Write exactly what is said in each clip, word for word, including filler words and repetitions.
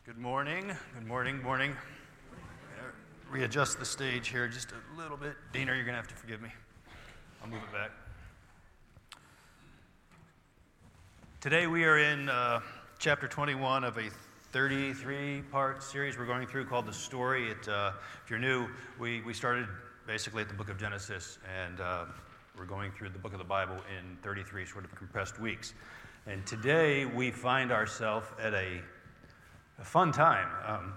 Good morning. Good morning. Morning. Readjust the stage here just a little bit. Dana, you're going to have to forgive me. I'll move it back. Today we are in uh, chapter twenty-one of a thirty-three part series we're going through called The Story. It, uh, if you're new, we, we started basically at the book of Genesis, and uh, we're going through the book of the Bible in thirty-three sort of compressed weeks. And today we find ourselves at a, a fun time. Um,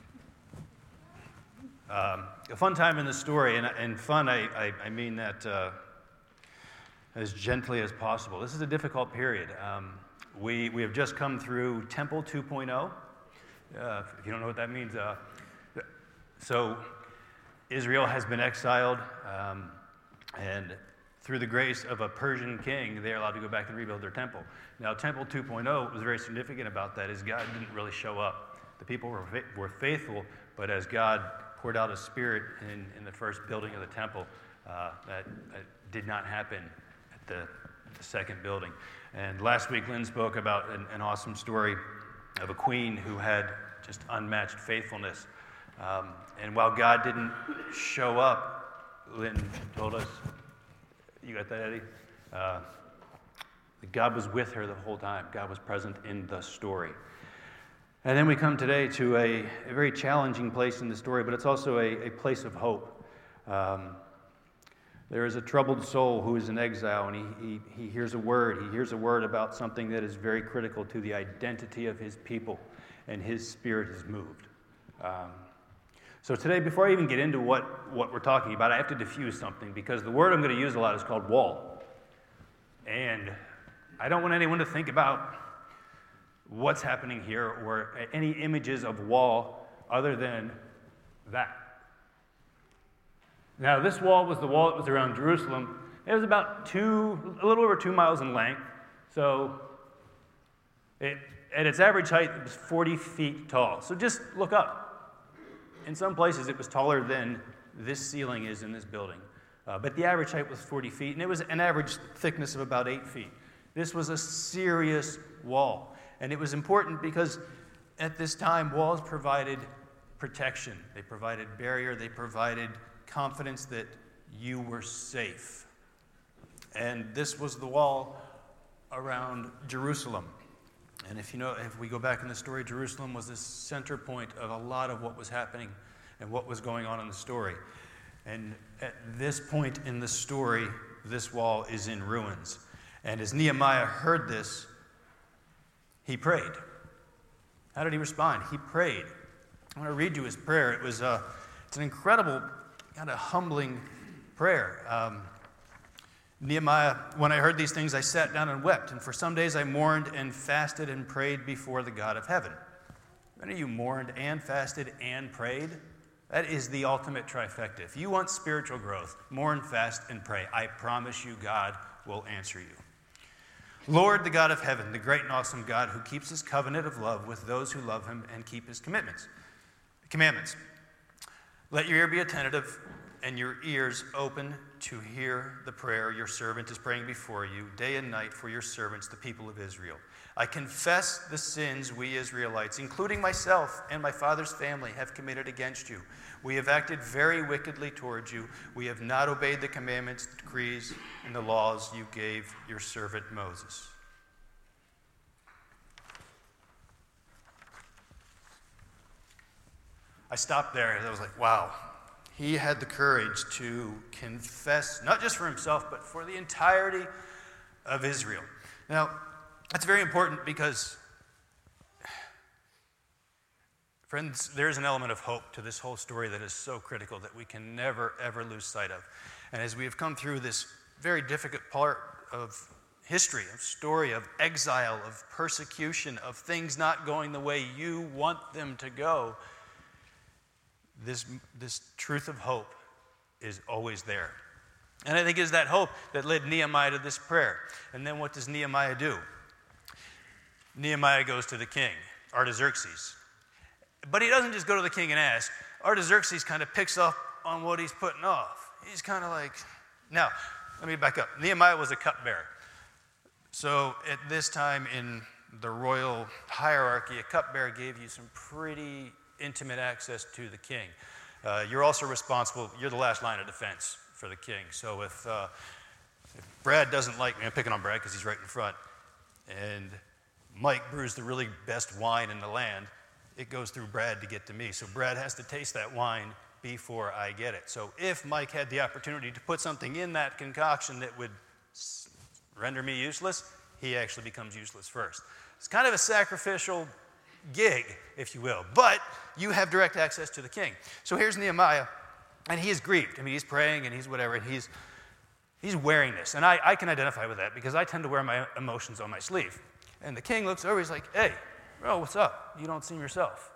um, a fun time in the story, and, and fun, I, I, I mean that uh, as gently as possible. This is a difficult period. Um, we, we have just come through Temple two point oh. Uh, if you don't know what that means, uh, so Israel has been exiled, um, and through the grace of a Persian king, they're allowed to go back and rebuild their temple. Now, Temple two point oh, what was very significant about that is God didn't really show up. The people were, were faithful, but as God poured out His Spirit in, in the first building of the temple, uh, that, that did not happen at the, the second building. And last week, Lynn spoke about an, an awesome story of a queen who had just unmatched faithfulness. Um, and while God didn't show up, Lynn told us, you got that, Eddie? Uh, God was with her the whole time. God was present in the story. And then we come today to a, a very challenging place in the story, but it's also a, a place of hope. Um, there is a troubled soul who is in exile, and he, he, he hears a word. He hears a word about something that is very critical to the identity of his people, and his spirit is moved. Um, so today, before I even get into what, what we're talking about, I have to diffuse something, because the word I'm going to use a lot is called wall. And I don't want anyone to think about what's happening here or any images of wall other than that. Now, this wall was the wall that was around Jerusalem. It was about two, a little over two miles in length. So it, at its average height, it was forty feet tall. So just look up. In some places, it was taller than this ceiling is in this building. Uh, but the average height was forty feet, and it was an average thickness of about eight feet. This was a serious wall. And it was important because at this time, walls provided protection. They provided barrier. They provided confidence that you were safe. And this was the wall around Jerusalem. And if you know, if we go back in the story, Jerusalem was the center point of a lot of what was happening and what was going on in the story. And at this point in the story, this wall is in ruins. And as Nehemiah heard this, he prayed. How did he respond? He prayed. I want to read you his prayer. It was uh, it's an incredible, kind of humbling prayer. Um, Nehemiah, when I heard these things, I sat down and wept. And for some days I mourned and fasted and prayed before the God of heaven. Any of you mourned and fasted and prayed? That is the ultimate trifecta. If you want spiritual growth, mourn, fast, and pray. I promise you God will answer you. Lord, the God of heaven, the great and awesome God who keeps his covenant of love with those who love him and keep his commitments, commandments. Let your ear be attentive and your ears open to hear the prayer your servant is praying before you day and night for your servants, the people of Israel. I confess the sins we Israelites, including myself and my father's family, have committed against you. We have acted very wickedly towards you. We have not obeyed the commandments, decrees, and the laws you gave your servant Moses. I stopped there and I was like, wow. He had the courage to confess, not just for himself, but for the entirety of Israel. Now, that's very important because, friends, there's an element of hope to this whole story that is so critical that we can never, ever lose sight of. And as we have come through this very difficult part of history, of story, of exile, of persecution, of things not going the way you want them to go, this, this truth of hope is always there. And I think it's that hope that led Nehemiah to this prayer. And then what does Nehemiah do? Nehemiah goes to the king, Artaxerxes. But he doesn't just go to the king and ask. Artaxerxes kind of picks up on what he's putting off. He's kind of like, now, let me back up. Nehemiah was a cupbearer. So at this time in the royal hierarchy, a cupbearer gave you some pretty intimate access to the king. Uh, you're also responsible, you're the last line of defense for the king. So if, uh, if Brad doesn't like me, I'm picking on Brad because he's right in front, and Mike brews the really best wine in the land, it goes through Brad to get to me. So Brad has to taste that wine before I get it. So if Mike had the opportunity to put something in that concoction that would render me useless, he actually becomes useless first. It's kind of a sacrificial gig, if you will, but you have direct access to the king. So here's Nehemiah, and he is grieved. I mean, he's praying and he's whatever, and he's he's wearing this. And I, I can identify with that because I tend to wear my emotions on my sleeve. And the king looks over, he's like, hey, bro, what's up? You don't seem yourself.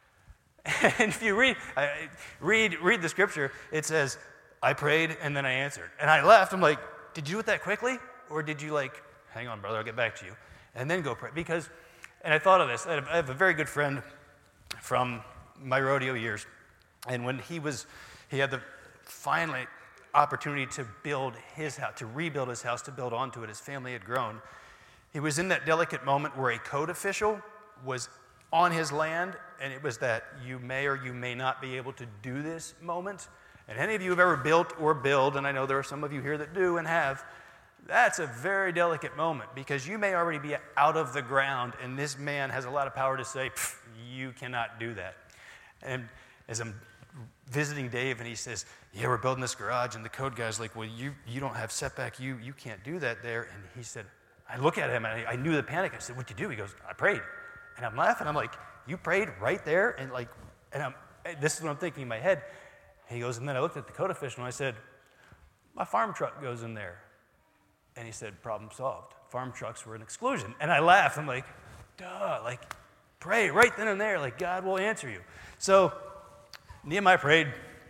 And if you read, I, read, read the scripture, it says, I prayed and then I answered. And I left, I'm like, did you do it that quickly? Or did you like, hang on, brother, I'll get back to you, and then go pray? Because, and I thought of this, I have a very good friend from my rodeo years, and when he was, he had the finally opportunity to build his house, to rebuild his house, to build onto it. His family had grown. He was in that delicate moment where a code official was on his land, and it was that you may or you may not be able to do this moment. And any of you have ever built or build, and I know there are some of you here that do and have, that's a very delicate moment because you may already be out of the ground, and this man has a lot of power to say, you cannot do that. And as I'm visiting Dave, and he says, yeah, we're building this garage, and the code guy's like, well, you, you don't have setback, you, you can't do that there. And he said, I look at him, and I, I knew the panic. I said, what'd you do? He goes, I prayed. And I'm laughing. I'm like, you prayed right there? And like, and I'm, this is what I'm thinking in my head. And he goes, and then I looked at the code official, and I said, my farm truck goes in there. And he said, problem solved. Farm trucks were an exclusion. And I laughed. I'm like, duh, like, pray right then and there. Like, God will answer you. So Nehemiah prayed,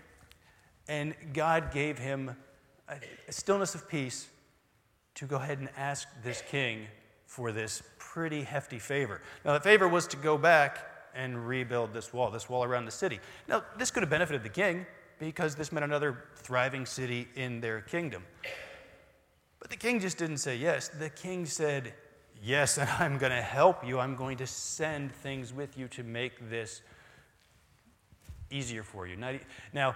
and God gave him a, a stillness of peace to go ahead and ask this king for this pretty hefty favor. Now, the favor was to go back and rebuild this wall, this wall around the city. Now, this could have benefited the king because this meant another thriving city in their kingdom. But the king just didn't say yes. The king said, yes, and I'm going to help you. I'm going to send things with you to make this easier for you. Now,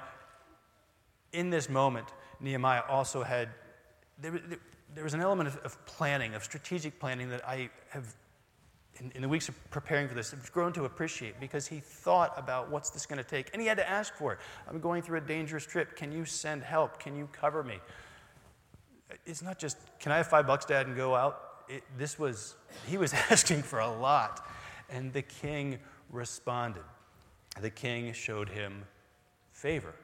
in this moment, Nehemiah also had, there, there was an element of, of planning, of strategic planning that I have, in, in the weeks of preparing for this, have grown to appreciate because he thought about what's this going to take, and he had to ask for it. I'm going through a dangerous trip. Can you send help? Can you cover me? It's not just, can I have five bucks, Dad, and go out? It, this was, he was asking for a lot, and the king responded. The king showed him favor.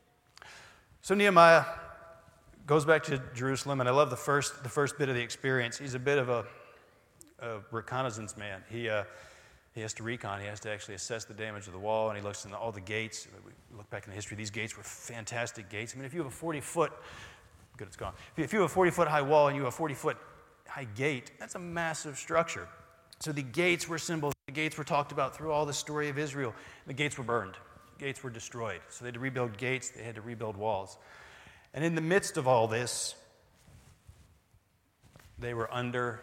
So Nehemiah goes back to Jerusalem, and I love the first the first bit of the experience. He's a bit of a, a reconnaissance man. He uh, he has to recon. He has to actually assess the damage of the wall, and he looks in all the gates. We look back in the history. These gates were fantastic gates. I mean, if you have a forty-foot, good, it's gone. If you have a forty-foot high wall and you have a forty-foot high gate, that's a massive structure. So the gates were symbols. The gates were talked about through all the story of Israel. The gates were burned. The gates were destroyed. So they had to rebuild gates. They had to rebuild walls. And in the midst of all this, they were under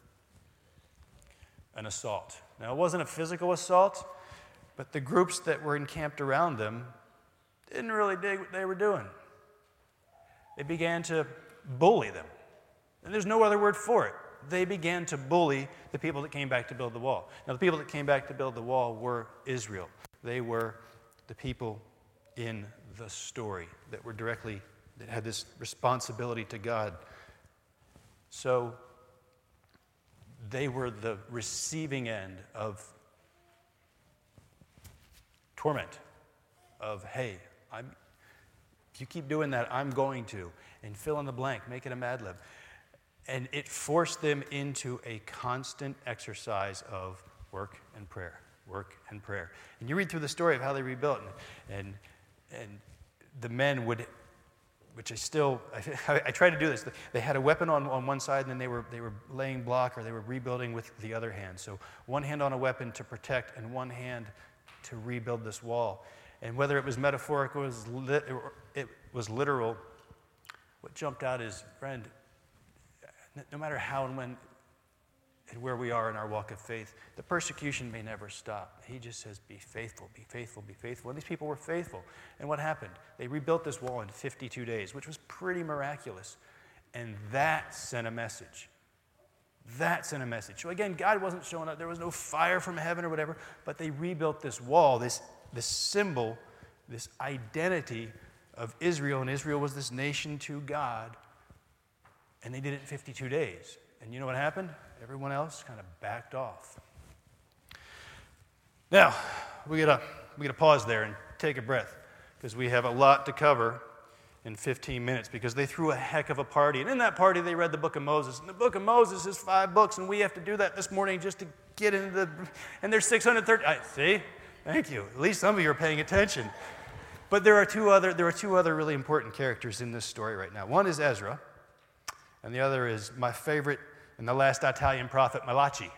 an assault. Now, it wasn't a physical assault, but the groups that were encamped around them didn't really dig what they were doing. They began to bully them. And there's no other word for it. They began to bully the people that came back to build the wall. Now, the people that came back to build the wall were Israel. They were the people in the story that were directly, that had this responsibility to God. So they were the receiving end of torment, of, hey, I'm, if you keep doing that, I'm going to, and fill in the blank, make it a Mad Lib. And it forced them into a constant exercise of work and prayer, work and prayer. And you read through the story of how they rebuilt, and and, and the men would, which I still, I, I try to do this. They had a weapon on, on one side, and then they were they were laying block, or they were rebuilding with the other hand. So one hand on a weapon to protect, and one hand to rebuild this wall. And whether it was metaphorical, it was, lit, it was literal, what jumped out is, friend, no matter how and when, and where we are in our walk of faith. The persecution may never stop. He just says, be faithful, be faithful, be faithful. And these people were faithful. And what happened? They rebuilt this wall in fifty-two days, which was pretty miraculous. And that sent a message. That sent a message. So again, God wasn't showing up. There was no fire from heaven or whatever, but they rebuilt this wall, this, this symbol, this identity of Israel. And Israel was this nation to God. And they did it in fifty-two days. And you know what happened? Everyone else kind of backed off. Now, we gotta, we gotta pause there and take a breath, because we have a lot to cover in fifteen minutes, because they threw a heck of a party. And in that party, they read the book of Moses. And the book of Moses is five books, and we have to do that this morning just to get into the, and there's six hundred thirty, I, see? Thank you. At least some of you are paying attention. But there are two other, there are two other really important characters in this story right now. One is Ezra, and the other is my favorite and the last Italian prophet, Malachi.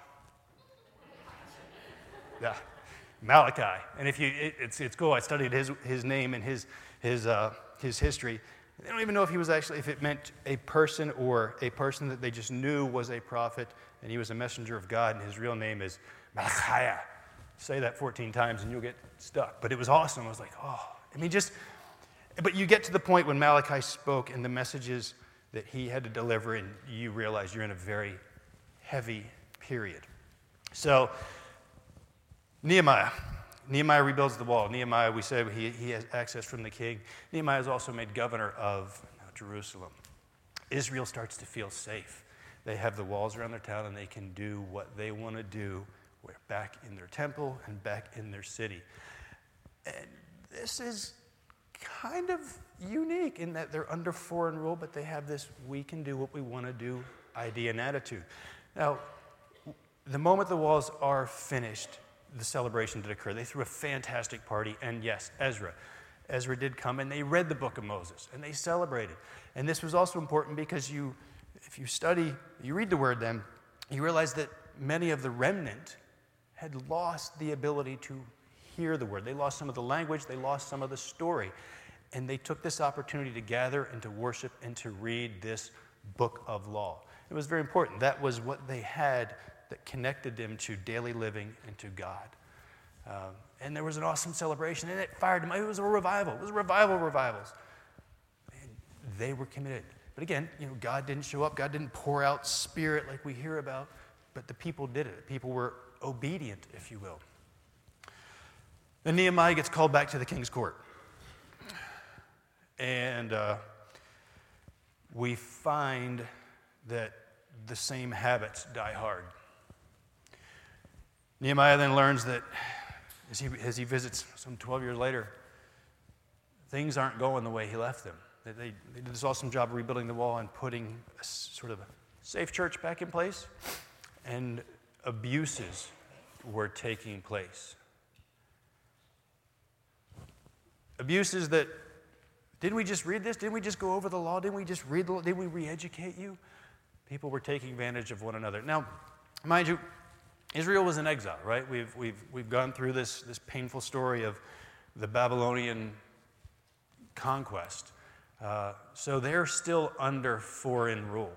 Yeah, Malachi. And if you, it, it's it's cool. I studied his his name and his his uh, his history. They don't even know if he was actually, if it meant a person or a person that they just knew was a prophet, and he was a messenger of God, and his real name is Malachi. Say that fourteen times, and you'll get stuck. But it was awesome. I was like, oh, I mean, just. But you get to the point when Malachi spoke, and the messages that he had to deliver, and you realize you're in a very heavy period. So, Nehemiah. Nehemiah rebuilds the wall. Nehemiah, we said, he, he has access from the king. Nehemiah is also made governor of Jerusalem. Israel starts to feel safe. They have the walls around their town, and they can do what they want to do back in their temple and back in their city. And this is kind of unique in that they're under foreign rule, but they have this we can do what we want to do idea and attitude. Now, the moment the walls are finished, the celebration did occur. They threw a fantastic party, and yes, Ezra. Ezra did come, and they read the book of Moses, and they celebrated. And this was also important because you, if you study, you read the word then, you realize that many of the remnant had lost the ability to hear the word. They lost some of the language, they lost some of the story. And they took this opportunity to gather and to worship and to read this book of law. It was very important. That was what they had that connected them to daily living and to God. Um, and there was an awesome celebration, and it fired them. It was a revival. It was a revival of revivals. And they were committed. But again, you know, God didn't show up. God didn't pour out spirit like we hear about, but the people did it. People were obedient, if you will. Then Nehemiah gets called back to the king's court. And uh, we find that the same habits die hard. Nehemiah then learns that as he, as he visits some twelve years later, things aren't going the way he left them. They, they, they did this awesome job of rebuilding the wall and putting a sort of a safe church back in place, and abuses were taking place. Abuses that, didn't we just read this? Didn't we just go over the law? Didn't we just read the law? Didn't we re-educate you? People were taking advantage of one another. Now, mind you, Israel was in exile, right? We've, we've, we've gone through this, this painful story of the Babylonian conquest. Uh, so they're still under foreign rule.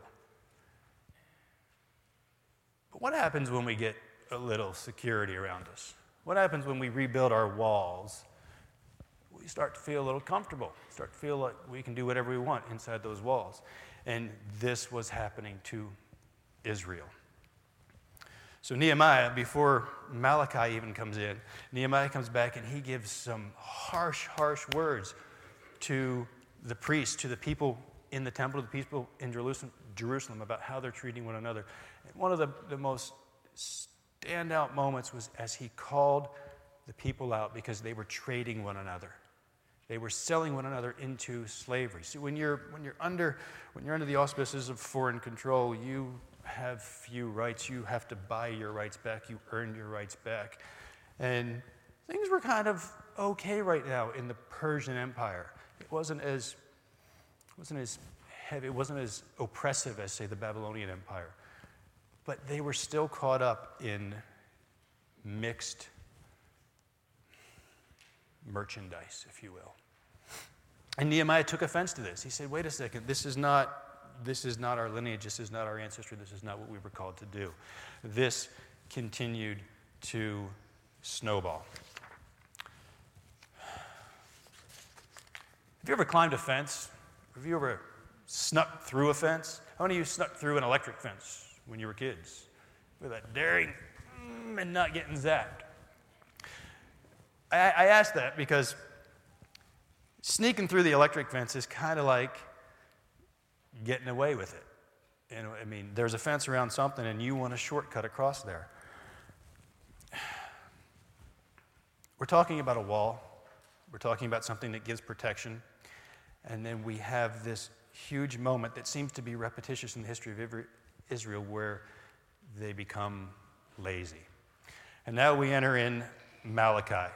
But what happens when we get a little security around us? What happens when we rebuild our walls? We start to feel a little comfortable, start to feel like we can do whatever we want inside those walls. And this was happening to Israel. So Nehemiah, before Malachi even comes in, Nehemiah comes back and he gives some harsh, harsh words to the priests, to the people in the temple, to the people in Jerusalem, Jerusalem about how they're treating one another. And one of the, the most standout moments was as he called the people out because they were trading one another. They were selling one another into slavery. See, when you're when you're under when you're under the auspices of foreign control, you have few rights. You have to buy your rights back. You earn your rights back. And things were kind of okay right now in the Persian Empire. It wasn't as it wasn't as heavy, it wasn't as oppressive as, say, the Babylonian Empire. But they were still caught up in mixed merchandise, if you will. And Nehemiah took offense to this. He said, wait a second, this is not this is not our lineage, this is not our ancestry, this is not what we were called to do. This continued to snowball. Have you ever climbed a fence? Have you ever snuck through a fence? How many of you snuck through an electric fence when you were kids? With that daring mm, and not getting zapped. I, I ask that because sneaking through the electric fence is kind of like getting away with it. You know, I mean, there's a fence around something and you want a shortcut across there. We're talking about a wall. We're talking about something that gives protection. And then we have this huge moment that seems to be repetitious in the history of Israel where they become lazy. And now we enter in Malachi.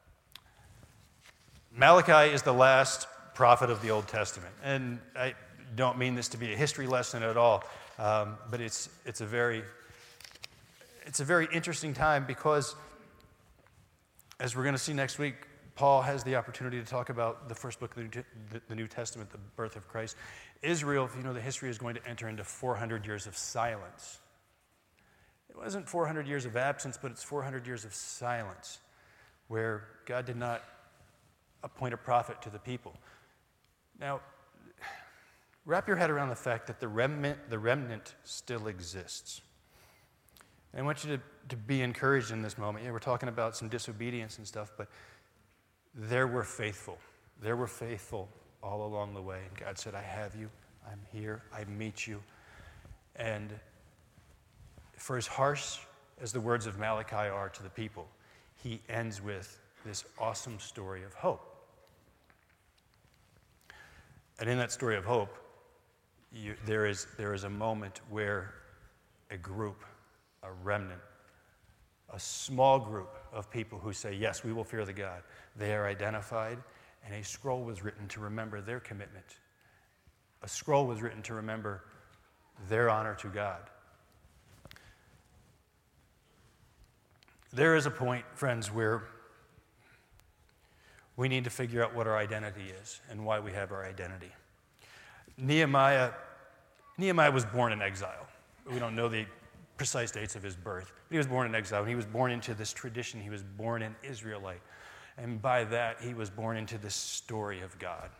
Malachi is the last prophet of the Old Testament. And I don't mean this to be a history lesson at all, um, but it's, it's, a very, it's a very interesting time because, as we're going to see next week, Paul has the opportunity to talk about the first book of the New Testament, the birth of Christ. Israel, if you know the history, is going to enter into four hundred years of silence. It wasn't four hundred years of absence, but it's four hundred years of silence where God did not appoint a prophet to the people. Now, wrap your head around the fact that the remnant, the remnant still exists. And I want you to, to be encouraged in this moment. Yeah, we're talking about some disobedience and stuff, but there were faithful. There were faithful all along the way. And God said, I have you. I'm here. I meet you. And for as harsh as the words of Malachi are to the people, he ends with this awesome story of hope. And in that story of hope, you, there is, there is a moment where a group, a remnant, a small group of people who say, yes, we will fear the God. They are identified, and a scroll was written to remember their commitment. A scroll was written to remember their honor to God. There is a point, friends, where we need to figure out what our identity is and why we have our identity. Nehemiah, Nehemiah was born in exile. We don't know the precise dates of his birth. But he was born in exile, and he was born into this tradition. He was born an Israelite. And by that, he was born into this story of God.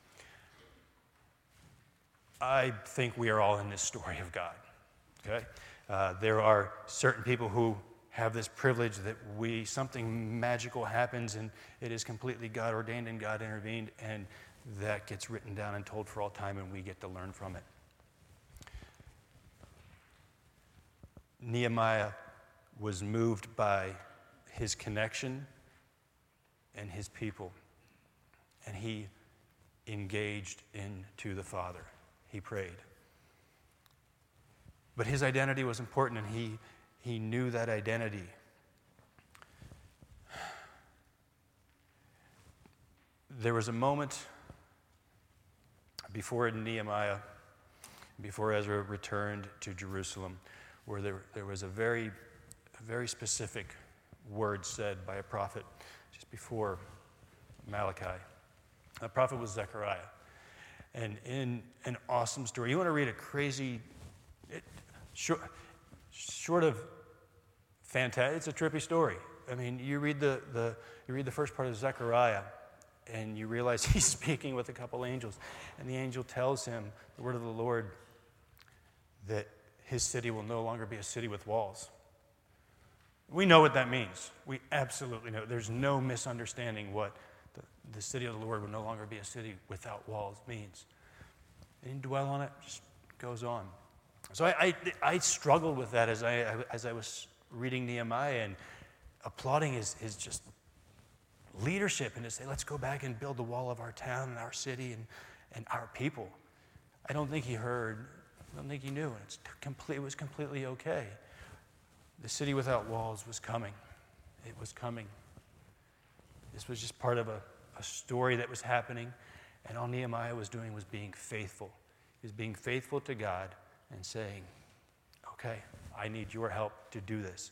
I think we are all in this story of God, okay? Uh, there are certain people who have this privilege that we, something magical happens, and it is completely God ordained and God intervened, and that gets written down and told for all time, and we get to learn from it. Nehemiah was moved by his connection and his people, and he engaged into the Father. He prayed. But his identity was important, and he, he knew that identity. There was a moment before Nehemiah, before Ezra returned to Jerusalem, where there, there was a very, a very specific word said by a prophet just before Malachi. That prophet was Zechariah. And in an awesome story, you want to read a crazy, it, short, short of fantastic, it's a trippy story. I mean, you read the, the you read the first part of Zechariah, and you realize he's speaking with a couple angels, and the angel tells him the word of the Lord that his city will no longer be a city with walls. We know what that means. We absolutely know. There's no misunderstanding what the, the city of the Lord will no longer be a city without walls means. They didn't dwell on it, just goes on. So I, I, I struggled with that as I, as I was reading Nehemiah and applauding his, his just leadership and to say, let's go back and build the wall of our town and our city and, and our people. I don't think he heard, I don't think he knew, and it's complete, it was completely okay. The city without walls was coming. It was coming. This was just part of a, a story that was happening, and all Nehemiah was doing was being faithful. He was being faithful to God and saying, okay, I need your help to do this.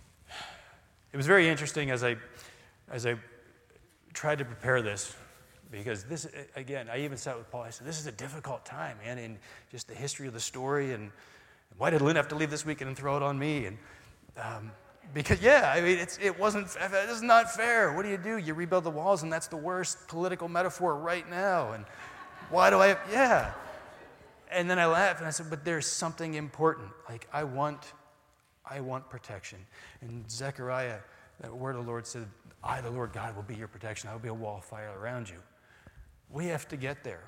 It was very interesting as I, as I tried to prepare this, because this, again, I even sat with Paul. I said, this is a difficult time, man, in just the history of the story. And why did Lynn have to leave this weekend and throw it on me? And um, because, yeah, I mean, it's, it wasn't, this is not fair. What do you do? You rebuild the walls, and that's the worst political metaphor right now. And why do I, yeah. And then I laughed, and I said, but there's something important. Like, I want, I want protection. And Zechariah, that word of the Lord said, I, the Lord God, will be your protection. I will be a wall of fire around you. We have to get there.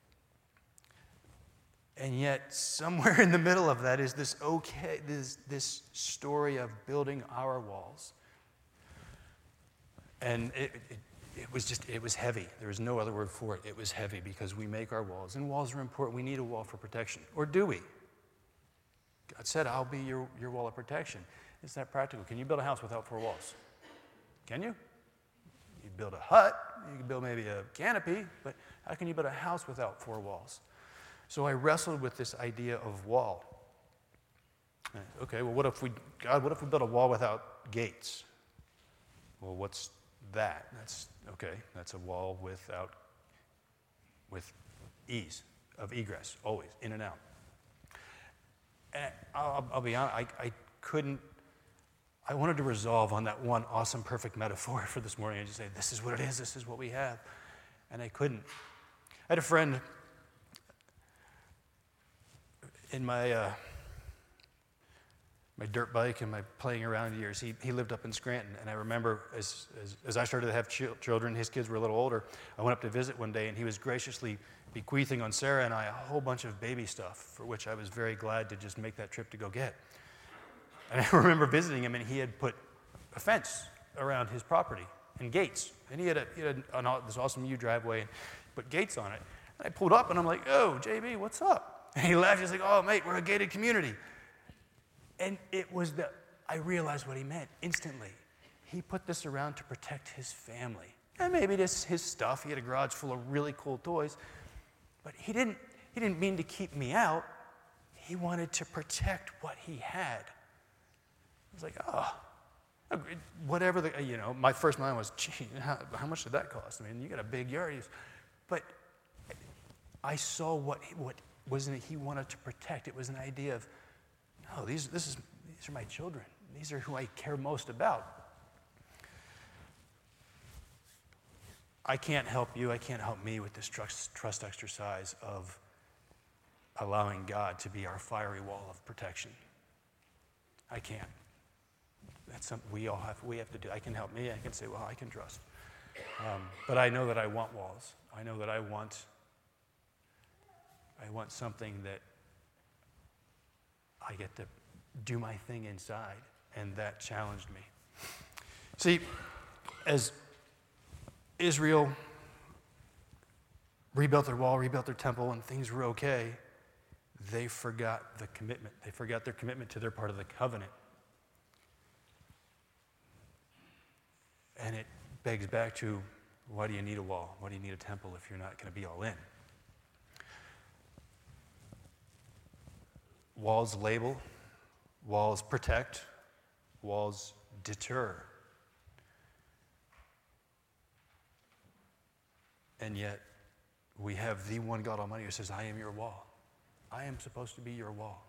And yet, somewhere in the middle of that is this okay, this, this story of building our walls. And it, it, it was just, it was heavy. There was no other word for it. It was heavy because we make our walls. And walls are important. We need a wall for protection. Or do we? God said, I'll be your, your wall of protection. It's that practical. Can you build a house without four walls? Can you? You build a hut, you can build maybe a canopy, but how can you build a house without four walls? So I wrestled with this idea of wall. Okay, well, what if we, God, what if we built a wall without gates? Well, what's that? That's, okay, that's a wall without, with ease of egress, always, in and out. And I'll, I'll be honest, I, I couldn't, I wanted to resolve on that one awesome, perfect metaphor for this morning and just say, this is what it is, this is what we have. And I couldn't. I had a friend in my uh, my dirt bike and my playing around years. He, he lived up in Scranton, and I remember as, as, as I started to have ch- children, his kids were a little older, I went up to visit one day, and he was graciously bequeathing on Sarah and I a whole bunch of baby stuff, for which I was very glad to just make that trip to go get. And I remember visiting him, and he had put a fence around his property and gates. And he had, a, he had an, this awesome U driveway and put gates on it. And I pulled up, and I'm like, oh, J B, what's up? And he laughed. He's like, oh, mate, we're a gated community. And it was the, I realized what he meant instantly. He put this around to protect his family. And maybe this his stuff. He had a garage full of really cool toys. But he didn't, he didn't mean to keep me out. He wanted to protect what he had. I was like, oh, whatever the, you know, my first mind was, gee, how, how much did that cost? I mean, you got a big yard. But I saw what, what wasn't it he wanted to protect. It was an idea of, no, these, this is, these are my children. These are who I care most about. I can't help you. I can't help me with this trust, trust exercise of allowing God to be our fiery wall of protection. I can't. That's something we all have, we have to do. I can help me. I can say, well, I can trust. Um, but I know that I want walls. I know that I want, I want something that I get to do my thing inside, and that challenged me. See, as Israel rebuilt their wall, rebuilt their temple, and things were okay, they forgot the commitment. They forgot their commitment to their part of the covenant. And it begs back to, why do you need a wall? Why do you need a temple if you're not going to be all in? Walls label, walls protect, walls deter. And yet, we have the one God Almighty who says, I am your wall. I am supposed to be your wall.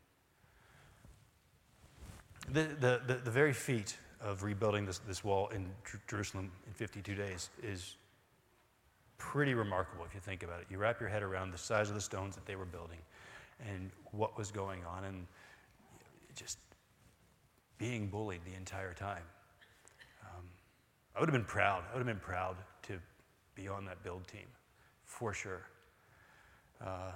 The, the, the, the very feat of rebuilding this, this wall in Jerusalem in fifty-two days is pretty remarkable if you think about it. You wrap your head around the size of the stones that they were building and what was going on, and just being bullied the entire time. Um, I would have been proud. I would have been proud to be on that build team, for sure. Uh,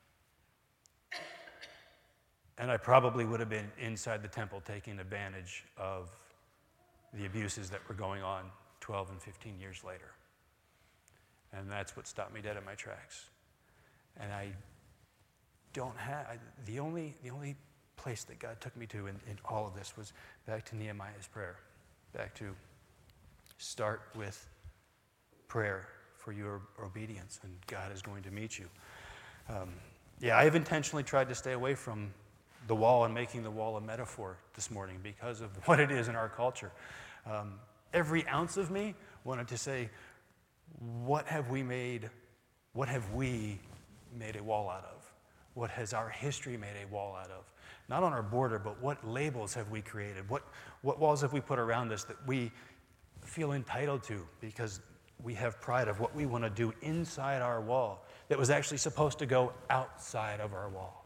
and I probably would have been inside the temple taking advantage of the abuses that were going on twelve and fifteen years later. And that's what stopped me dead in my tracks. And I don't have, I, the only the only place that God took me to in, in all of this was back to Nehemiah's prayer. Back to start with prayer for your obedience, and God is going to meet you. Um, yeah, I have intentionally tried to stay away from the wall and making the wall a metaphor this morning because of what it is in our culture. Um, every ounce of me wanted to say, what have we made, what have we made a wall out of? What has our history made a wall out of? Not on our border, but what labels have we created? What, what walls have we put around us that we feel entitled to because we have pride of what we want to do inside our wall that was actually supposed to go outside of our wall?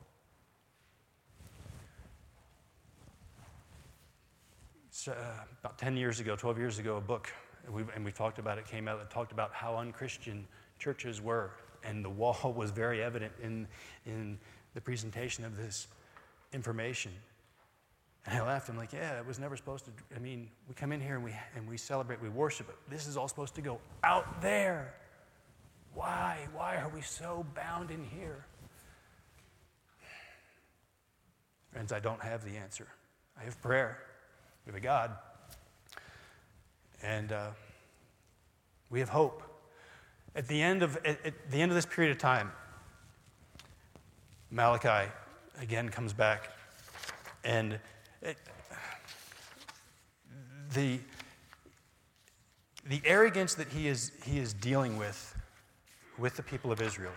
So, uh, about ten years ago, twelve years ago, a book, and we and we talked about it, came out that talked about how unchristian churches were, and the wall was very evident in, in the presentation of this information. And I laughed. I'm like, yeah, it was never supposed to. I mean, we come in here and we and we celebrate, we worship it. This is all supposed to go out there. Why? Why are we so bound in here? Friends, I don't have the answer. I have prayer. We have a God. And uh, we have hope. At the end of at, at the end of this period of time, Malachi again comes back, and it, the the arrogance that he is he is dealing with with the people of Israel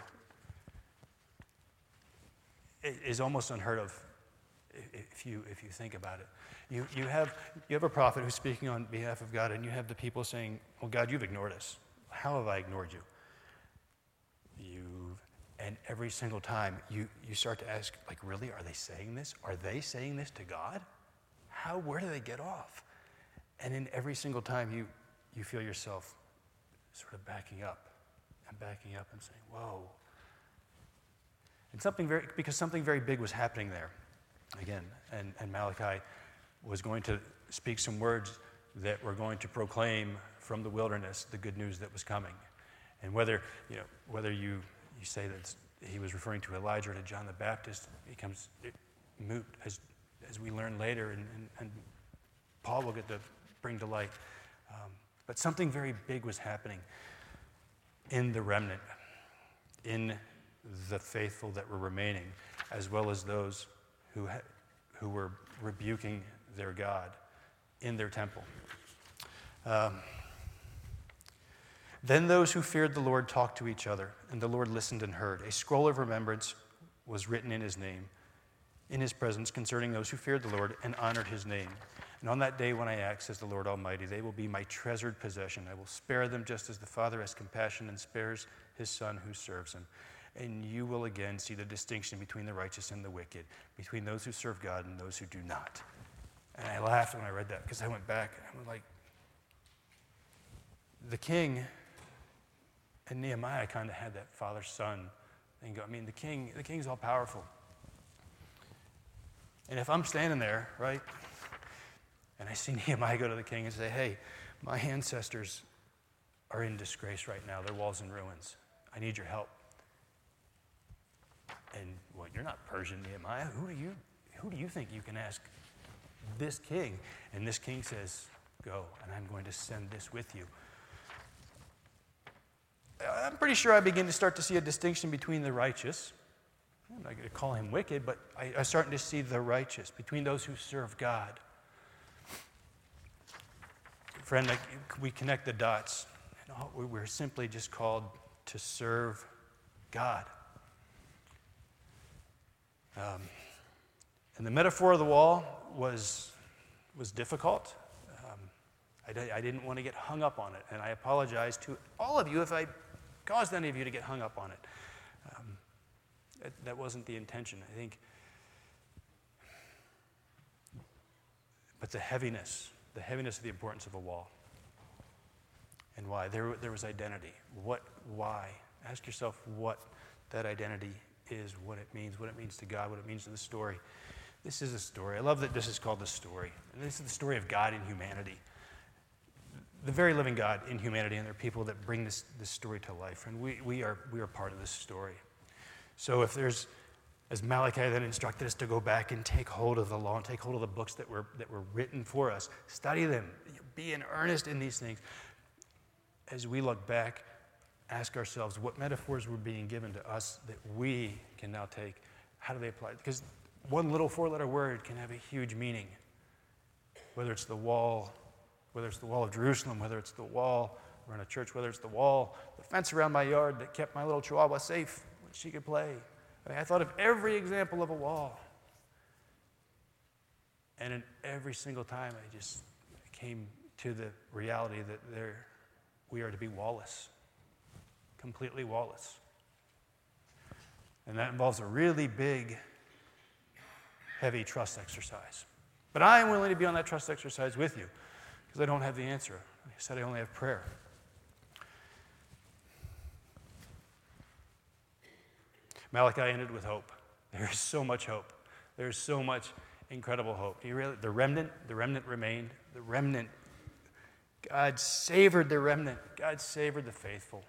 is almost unheard of if you if you think about it. You you have you have a prophet who's speaking on behalf of God, and you have the people saying, "Well, God, you've ignored us. How have I ignored you?" You've and every single time you you start to ask, like, really, are they saying this? Are they saying this to God? How where do they get off? And in every single time you you feel yourself sort of backing up and backing up and saying, "Whoa." And something very because something very big was happening there. Again, and, and Malachi was going to speak some words that were going to proclaim from the wilderness the good news that was coming. And whether you know whether you, you say that he was referring to Elijah or to John the Baptist becomes moot, as as we learn later, and, and, and Paul will get to bring to light. Um, but something very big was happening in the remnant, in the faithful that were remaining, as well as those who ha- who were rebuking their God in their temple. Um, then those who feared the Lord talked to each other, and the Lord listened and heard. A scroll of remembrance was written in his name, in his presence, concerning those who feared the Lord and honored his name. And on that day when I act, says the Lord Almighty, they will be my treasured possession. I will spare them just as the Father has compassion and spares his Son who serves him. And you will again see the distinction between the righteous and the wicked, between those who serve God and those who do not. And I laughed when I read that, because I went back and I was like, the king and Nehemiah kind of had that father-son thing go. I mean, the king, the king's all powerful. And if I'm standing there, right, and I see Nehemiah go to the king and say, hey, my ancestors are in disgrace right now. Their wall's in ruins. I need your help. And, well, you're not Persian, Nehemiah. Who do you, who do you think you can ask this king? And this king says, go, and I'm going to send this with you. I'm pretty sure I begin to start to see a distinction between the righteous. I'm not going to call him wicked, but I, I'm starting to see the righteous, between those who serve God. Friend, like, we connect the dots. We're simply just called to serve God. Um, and the metaphor of the wall was was difficult. Um, I, I didn't want to get hung up on it, and I apologize to all of you if I caused any of you to get hung up on it. Um, that, that wasn't the intention, I think. But the heaviness, the heaviness of the importance of a wall, and why there there was identity. What? Why? Ask yourself what that identity is, what it means, what it means to God, what it means to the story. This is a story. I love that this is called the story. And this is the story of God in humanity. The very living God in humanity, and there are people that bring this, this story to life. And we, we are we are part of this story. So if there's, as Malachi then instructed us to go back and take hold of the law and take hold of the books that were that were written for us, study them, be in earnest in these things. As we look back, ask ourselves what metaphors were being given to us that we can now take. How do they apply? Because one little four-letter word can have a huge meaning. Whether it's the wall, whether it's the wall of Jerusalem, whether it's the wall We're in a church, whether it's the wall, the fence around my yard that kept my little chihuahua safe when she could play. I mean, I thought of every example of a wall. And in every single time, I just came to the reality that there, we are to be wallless, completely wallless. And that involves a really big, heavy trust exercise. But I am willing to be on that trust exercise with you because I don't have the answer. Like I said, I only have prayer. Malachi ended with hope. There is so much hope. There is so much incredible hope. You really, the remnant, the remnant remained. The remnant, God savored the remnant. God savored the faithful.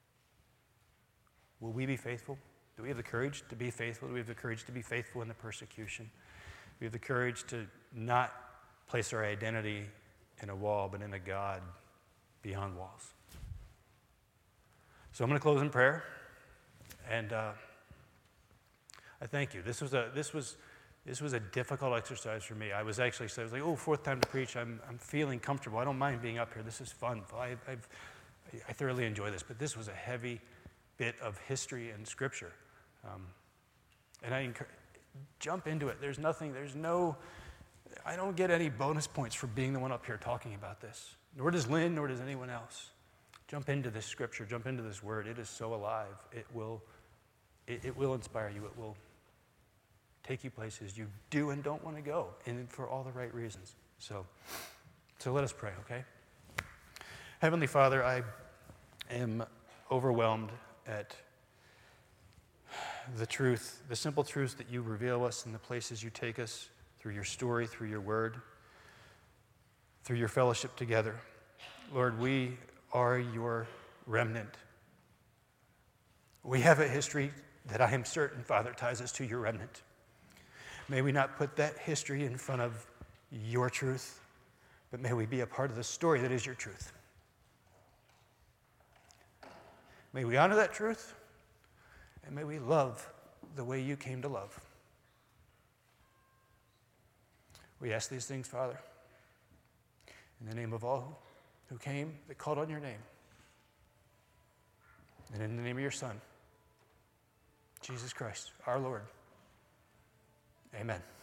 Will we be faithful? Do we have the courage to be faithful? Do we have the courage to be faithful in the persecution? Do we have the courage to not place our identity in a wall, but in a God beyond walls? So I'm going to close in prayer, and uh, I thank you. This was a this was this was a difficult exercise for me. I was actually I was like, oh, fourth time to preach. I'm I'm feeling comfortable. I don't mind being up here. This is fun. I I've, I thoroughly enjoy this. But this was a heavy bit of history and scripture, um, and I encourage, jump into it. There's nothing. There's no. I don't get any bonus points for being the one up here talking about this. Nor does Lynn. Nor does anyone else. Jump into this scripture. Jump into this word. It is so alive. It will. It, it will inspire you. It will take you places you do and don't want to go, and for all the right reasons. So, so let us pray, okay? Heavenly Father, I am overwhelmed at the truth, the simple truths that you reveal us in the places you take us through your story, through your word, through your fellowship together. Lord, we are your remnant. We have a history that I am certain, Father, ties us to your remnant. May we not put that history in front of your truth, but may we be a part of the story that is your truth. May we honor that truth, and may we love the way you came to love. We ask these things, Father, in the name of all who came, that called on your name, and in the name of your Son, Jesus Christ, our Lord. Amen.